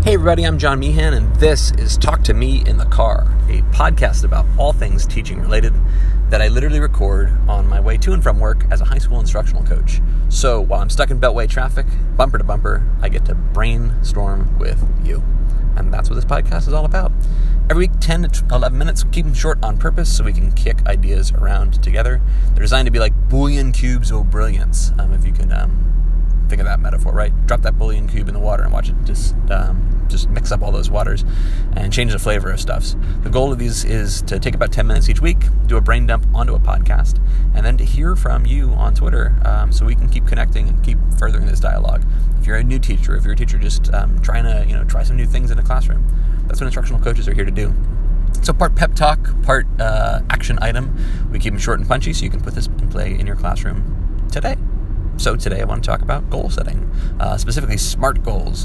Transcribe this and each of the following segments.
Hey everybody, I'm John Meehan, and this is Talk to Me in the Car, a podcast about all things teaching related that I literally record on my way to and from work as a high school instructional coach. So while I'm stuck in Beltway traffic, bumper to bumper, I get to brainstorm with you. And that's what this podcast is all about. Every week, 10 to 11 minutes, keep them short on purpose so we can kick ideas around together. They're designed to be like bullion cubes of brilliance, if you can think of that metaphor, right? Drop that bullion cube in the water and watch it just mix up all those waters and change the flavor of stuffs. The goal of these is to take about 10 minutes each week, do a brain dump onto a podcast, and then to hear from you on Twitter so we can keep connecting and keep furthering this dialogue. If you're a new teacher, if you're a teacher just trying to try some new things in the classroom, that's what instructional coaches are here to do. So part pep talk, part action item. We keep them short and punchy so you can put this in play in your classroom today. So today I want to talk about goal setting, specifically SMART goals.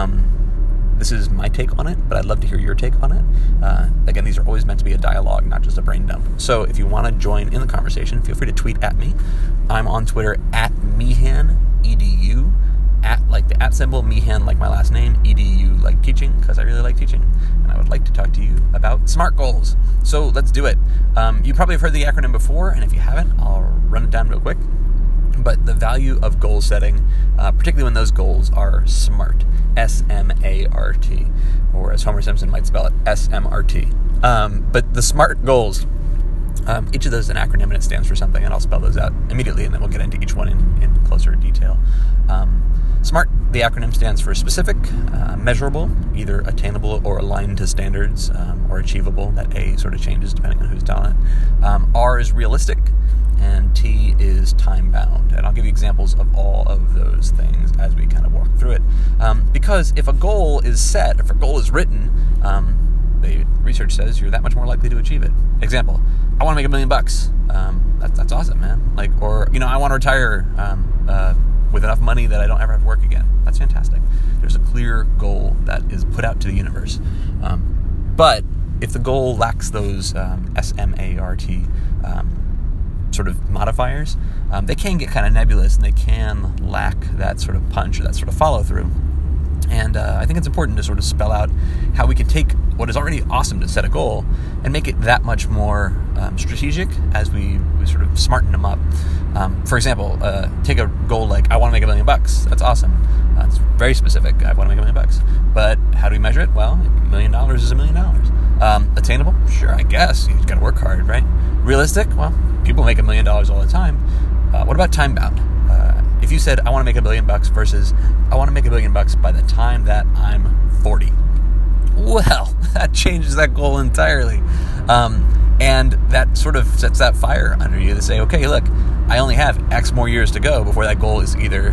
This is my take on it, but I'd love to hear your take on it. Again, these are always meant to be a dialogue, not just a brain dump. So if you want to join in the conversation, feel free to tweet at me. I'm on Twitter at Meehan, EDU, at like the at symbol, Meehan like my last name, EDU like teaching, because I really like teaching. And I would like to talk to you about SMART goals. So let's do it. You probably have heard the acronym before, and if you haven't, I'll run it down real quick. But the value of goal setting, particularly when those goals are SMART, S-M-A-R-T, or as Homer Simpson might spell it, S-M-R-T. But the SMART goals, each of those is an acronym and it stands for something, and I'll spell those out immediately, and then we'll get into each one in closer detail. SMART, the acronym stands for specific, measurable, either attainable or aligned to standards, or achievable. That A sort of changes depending on who's telling it. R is realistic, and T is time-bound. And I'll give you examples of all of those things as we kind of walk through it. Because if a goal is set, if a goal is written, the research says you're that much more likely to achieve it. Example, I want to make $1 million. That's awesome, man. I want to retire with enough money that I don't ever have to work again. That's fantastic. There's a clear goal that is put out to the universe. But if the goal lacks those S-M-A-R-T sort of modifiers, they can get kind of nebulous, and they can lack that sort of punch or that sort of follow-through. And I think it's important to sort of spell out how we can take what is already awesome to set a goal and make it that much more strategic as we sort of smarten them up. For example, take a goal like, I want to make $1 million. That's awesome. It's very specific. I want to make $1 million. But how do we measure it? Well, $1 million is $1 million. Attainable? Sure, I guess. You've got to work hard, right? Realistic? Well, people make $1 million all the time. What about time-bound? If you said, I want to make $1 billion versus I want to make $1 billion by the time that I'm 40. Well, that changes that goal entirely. And that sort of sets that fire under you to say, okay, look, I only have X more years to go before that goal is either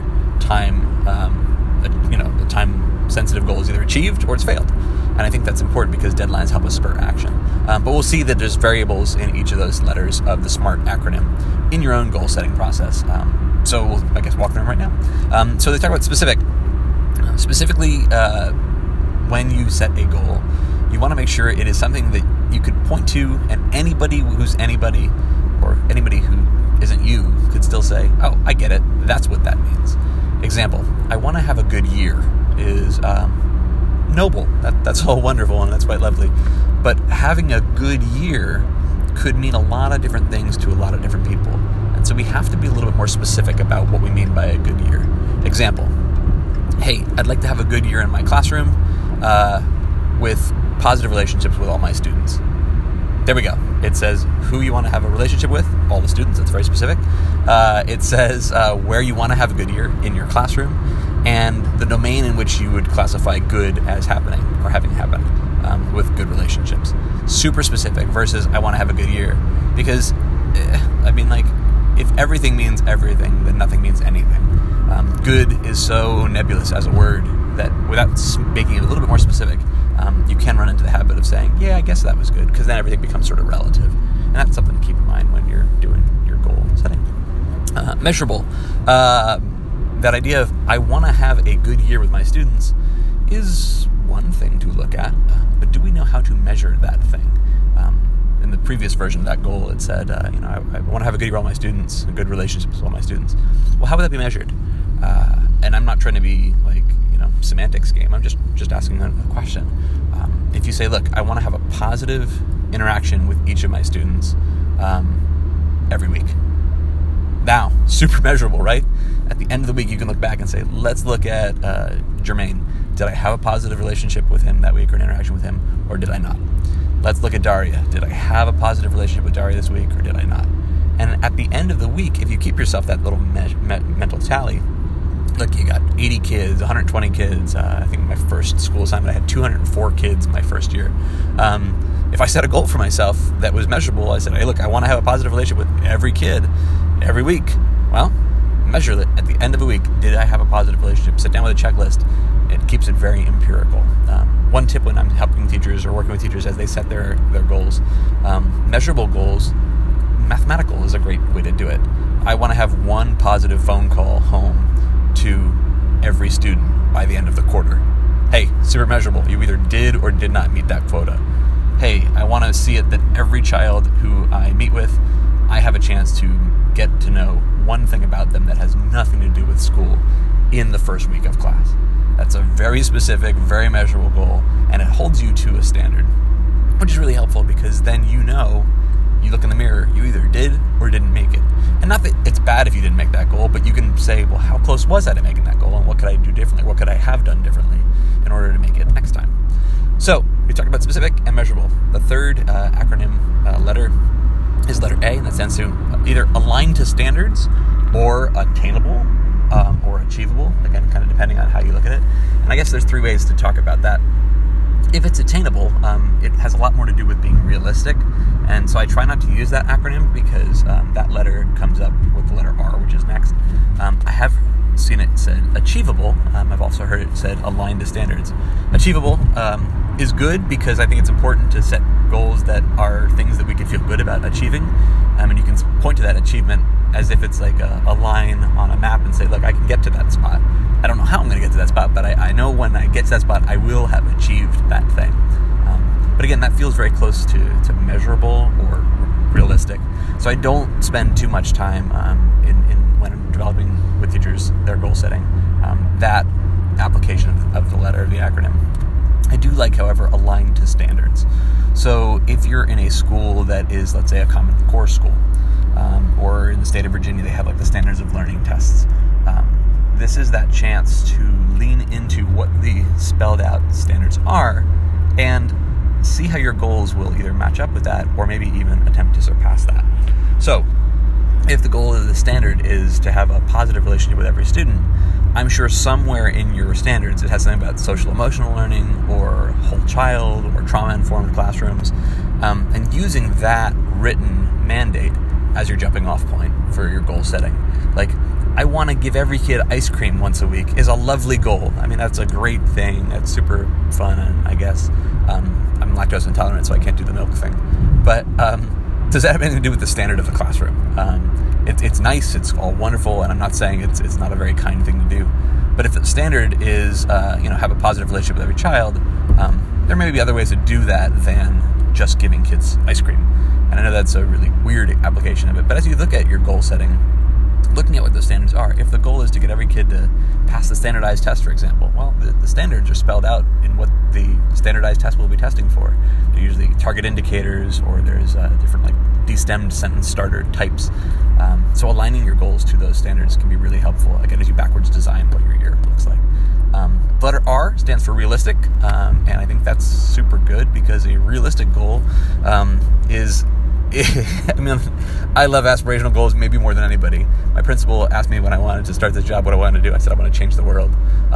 the time-sensitive goal is either achieved or it's failed. And I think that's important because deadlines help us spur action. But we'll see that there's variables in each of those letters of the SMART acronym in your own goal-setting process. So we'll, walk through them right now. So they talk about specific. Specifically, when you set a goal, you want to make sure it is something that you could point to, and anybody who's anybody, or anybody who isn't you, could still say, oh, I get it. That's what that means. Example, I want to have a good year is noble. That's all wonderful, and that's quite lovely. But having a good year could mean a lot of different things to a lot of different people. And so we have to be a little bit more specific about what we mean by a good year. Example, hey, I'd like to have a good year in my classroom with positive relationships with all my students. There we go. It says who you want to have a relationship with, all the students. That's very specific. It says where you want to have a good year in your classroom, and the domain in which you would classify good as happening or having happened with good relationships. Super specific versus I want to have a good year. Because, if everything means everything, then nothing means anything. Good is so nebulous as a word that without making it a little bit more specific, you can run into the habit of saying, yeah, I guess that was good, because then everything becomes sort of relative. And that's something to keep in mind when you're doing your goal setting. Measurable. That idea of I want to have a good year with my students is one thing to look at, but do we know how to measure that thing? In the previous version of that goal, it said, I want to have a good year with all my students, a good relationship with all my students. Well, how would that be measured? And I'm not trying to be semantics game. I'm just asking a question. If you say, look, I want to have a positive interaction with each of my students every week. Now, super measurable, right? At the end of the week, you can look back and say, let's look at Jermaine. Did I have a positive relationship with him that week or an interaction with him, or did I not? Let's look at Daria. Did I have a positive relationship with Daria this week, or did I not? And at the end of the week, if you keep yourself that little mental tally, look, you got 80 kids, 120 kids. I think my first school assignment, I had 204 kids my first year. If I set a goal for myself that was measurable, I said, hey, look, I want to have a positive relationship with every kid every week. Well, measure it at the end of a week. Did I have a positive relationship? Sit down with a checklist. It keeps it very empirical. One tip when I'm helping teachers or working with teachers as they set their goals, measurable goals, mathematical is a great way to do it. I want to have one positive phone call home to every student by the end of the quarter. Hey, super measurable. You either did or did not meet that quota. Hey, I want to see it that every child who I meet with, I have a chance to get to know one thing about them that has nothing to do with school in the first week of class. That's a very specific, very measurable goal, and it holds you to a standard, which is really helpful because then you look in the mirror, you either did or didn't make it. And not that it's bad if you didn't make that goal, but you can say, well, how close was I to making that goal, and what could I do differently? What could I have done differently in order to make it next time? So, we talked about specific and measurable. The third acronym letter is letter A, and that stands to either aligned to standards or attainable or achievable, again, kind of depending on how you look at it. And I guess there's three ways to talk about that. If it's attainable, it has a lot more to do with being realistic, and so I try not to use that acronym because that letter comes up with the letter R, which is next. I have seen it said achievable. I've also heard it said aligned to standards. Achievable is good because I think it's important to set goals that are things that we can feel good about achieving, and you can point to that achievement as if it's like a line on a map and say, look, I can get to that spot. I don't know how I'm going to get to that spot, but I know when I get to that spot, I will have achieved that thing. But again, that feels very close to measurable or realistic. So I don't spend too much time when I'm developing with teachers their goal setting, that application of the letter of the acronym. I do like, however, aligned to standards. So if you're in a school that is, let's say, a Common Core school, or in the state of Virginia, they have like the standards of learning tests. This is that chance to lean into what the spelled out standards are and see how your goals will either match up with that or maybe even attempt to surpass that. So if the goal of the standard is to have a positive relationship with every student, I'm sure somewhere in your standards it has something about social emotional learning or whole child or trauma-informed classrooms, and using that written mandate as your jumping off point for your goal setting. Like, I want to give every kid ice cream once a week is a lovely goal. I mean, that's a great thing. That's super fun, and I guess I'm lactose intolerant, so I can't do the milk thing. But does that have anything to do with the standard of the classroom? It's nice, it's all wonderful, and I'm not saying it's not a very kind thing to do. But if the standard is, have a positive relationship with every child, there may be other ways to do that than just giving kids ice cream. And I know that's a really weird application of it, but as you look at your goal setting, looking at what the standards are, if the goal is to get every kid to pass the standardized test, for example, well, the standards are spelled out in what the standardized test will be testing for. They're usually target indicators, or there's different like destemmed sentence starter types. So aligning your goals to those standards can be really helpful, again, as you backwards design what your year looks like. The letter R stands for realistic, and I think that's super good because a realistic goal is... I mean, I love aspirational goals maybe more than anybody. My principal asked me when I wanted to start this job what I wanted to do. I said I want to change the world.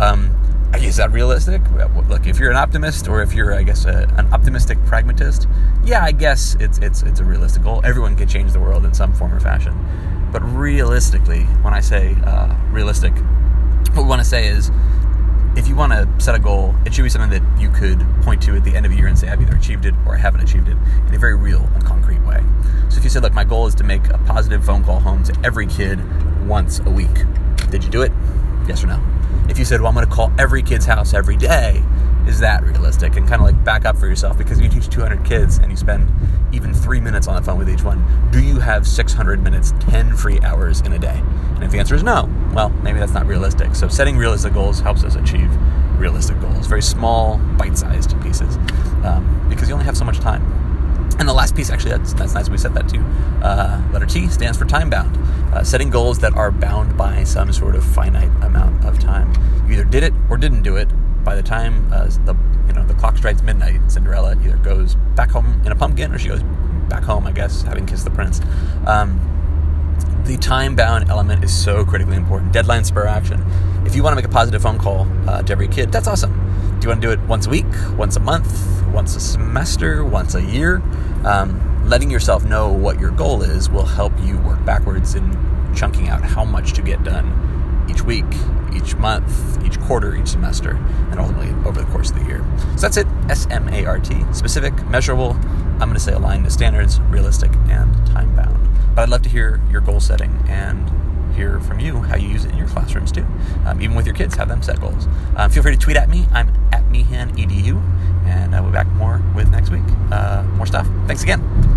Is that realistic? Look, if you're an optimist, or if you're, I guess, an optimistic pragmatist, yeah, I guess it's a realistic goal. Everyone can change the world in some form or fashion. But realistically, when I say realistic, what we want to say is, if you want to set a goal, it should be something that you could point to at the end of a year and say, I've either achieved it or I haven't achieved it, in a very real and concrete way. So if you said, look, my goal is to make a positive phone call home to every kid once a week. Did you do it? Yes or no? If you said, well, I'm going to call every kid's house every day, is that realistic? And kind of like back up for yourself, because you teach 200 kids and you spend even 3 minutes on the phone with each one. Do you have 600 minutes, 10 free hours in a day? And if the answer is no, well, maybe that's not realistic. So setting realistic goals helps us achieve realistic goals. Very small, bite-sized pieces, because you only have so much time. And the last piece, actually, that's nice we set that too. Letter T stands for time-bound. Setting goals that are bound by some sort of finite amount of time. You either did it or didn't do it. By the time the clock strikes midnight, Cinderella either goes back home in a pumpkin, or she goes back home, I guess, having kissed the prince. The time-bound element is so critically important. Deadline spur action. If you want to make a positive phone call to every kid, that's awesome. Do you want to do it once a week, once a month, once a semester, once a year? Letting yourself know what your goal is will help you work backwards in chunking out how much to get done each week, each month, each quarter, each semester, and ultimately over the course of the year. So that's it. SMART. Specific, measurable, I'm going to say aligned to standards, realistic, and time-bound. But I'd love to hear your goal setting and hear from you how you use it in your classrooms too. Even with your kids, have them set goals. Feel free to tweet at me. I'm at MeehanEDU, and I'll be back more with next week. More stuff. Thanks again.